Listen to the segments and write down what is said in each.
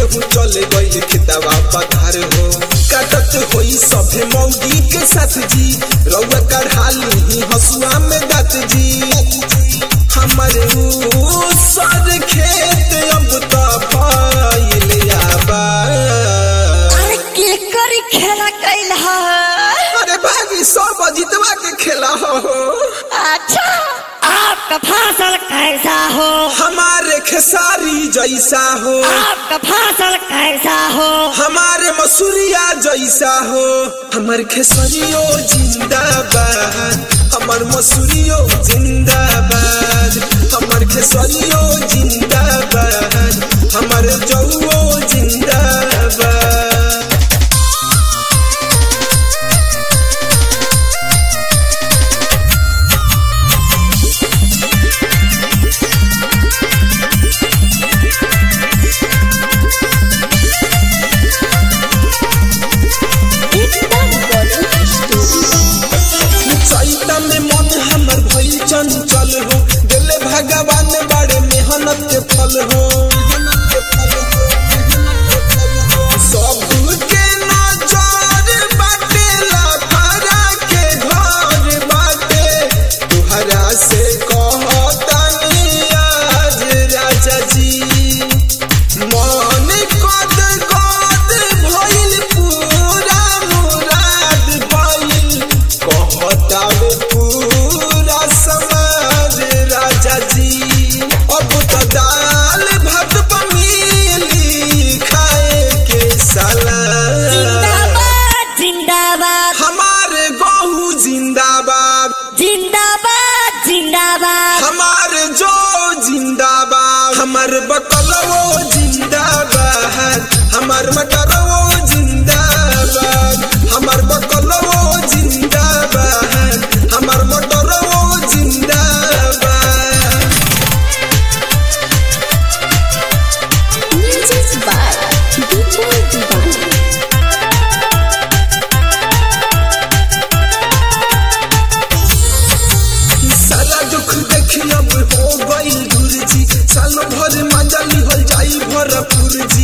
केहू चले गइल खेतवा पधार हो काटत होई सभे मौगी के साथ जी रउआ कढ़ाली हसुआ में दात जी हमारे सर खेत अब तो भइल आबा अरे के करी खेला कैल ह अरे भागी सब जीतवा के खेला हो। अच्छा आपका फसल कैसा हो हमारे खेसारी जैसा हो आपका फसल कैसा हो हमारे मसूरिया जैसा हो हमार खेसरियो जिंदाबाद हमार मसूरियो जिंदाबाद हमार खेसरियो जिंदाबाद हमार जौओ जिंदाबाद। चंचल हो दिल भगवान बड़े मेहनत के फल हो सबके नजर बाटे लफड़ा के घर बाटे तुहरा से कहतनी आज राजा जी मन कद कद भइल पूरा मुराद भइल कहतावे पूरा समाज राजा जी अब तो दाल भात पमीली खाए के सलाद जिंदाबाद जिंदाबाद हमारे गहू जिंदाबाद जिंदाबाद जिंदाबाद हमारे जो जिंदाबाद हमार बकलवो जिंदाबाद हमार मटरवो जिंदाबाद हमार बकलवो जिंदाबाद हमार मटरवो जिंदाबाद। म्यूजिक बाय डीजे दीवाना सारा दुख देखी अब हो गई दूर जी सालों भर मजा लिहल जाई भरपूर जी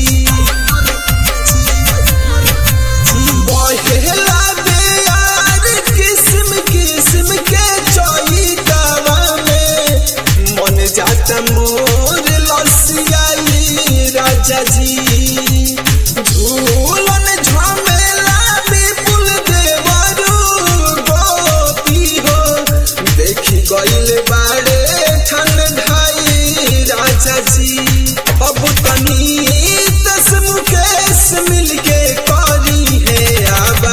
बहेला दे यार किस्म किस्म के चौईदावा में मन जाता मोर लसियाई राजा जी झूलन झमेला विपुल देवरू गोपी हो देखी गइल बाड़े ठंडाई राजा जी अब तनी दस मुकेश मिलके करी है आबा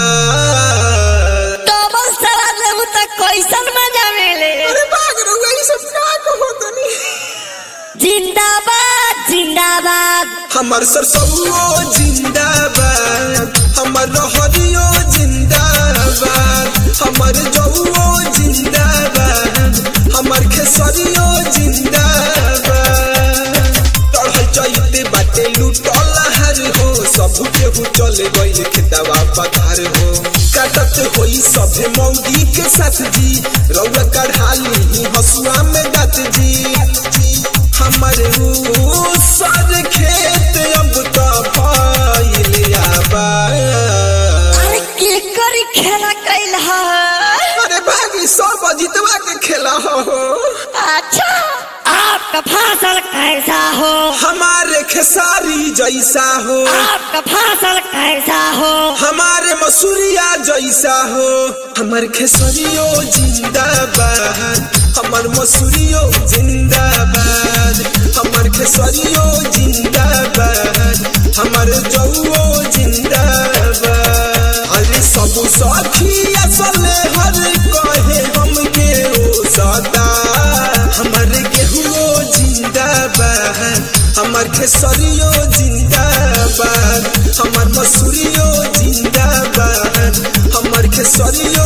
डबल सलाद लेबू त कैसन मजा मिले अरे भाग रे वही सब का कहो तनी जिंदाबाद जिंदाबाद हमार सरसों जिंदाबाद हमार रहरियो जिंदाबाद हमार जौओ जिंदाबाद हमार खेसरियो जिंदाबाद तड़हल चैते बाटे लूटल हर हो सब केहू चले गइल खेतवा पधार हो काटत होई सभे मौगी के साथ जी रउआ कढ़ाली हसुआ में दात जी हमारे सर खेत अब तो भइल आबा अरे के करी खेला कैल ह अरे भागी सब जीतवा के खेला हो। अच्छा आपका फसल कैसा हो हमारे खेसारी जैसा हो आपका फसल कैसा हो हमारे मसूरिया जैसा हो हमार खेसरियो जिंदाबाद हमार मसूरियो जिंदाबाद हमार खेसरियो जिंदाबाद हमार जौओ जिंदाबाद अरे सब साथी असले हर कहे हमके ओ सदा हमार गेहुओ जिंदाबाद हमार खेसरियो जिंदाबाद हमार मसूरियो जिंदाबाद हमार खेसरियो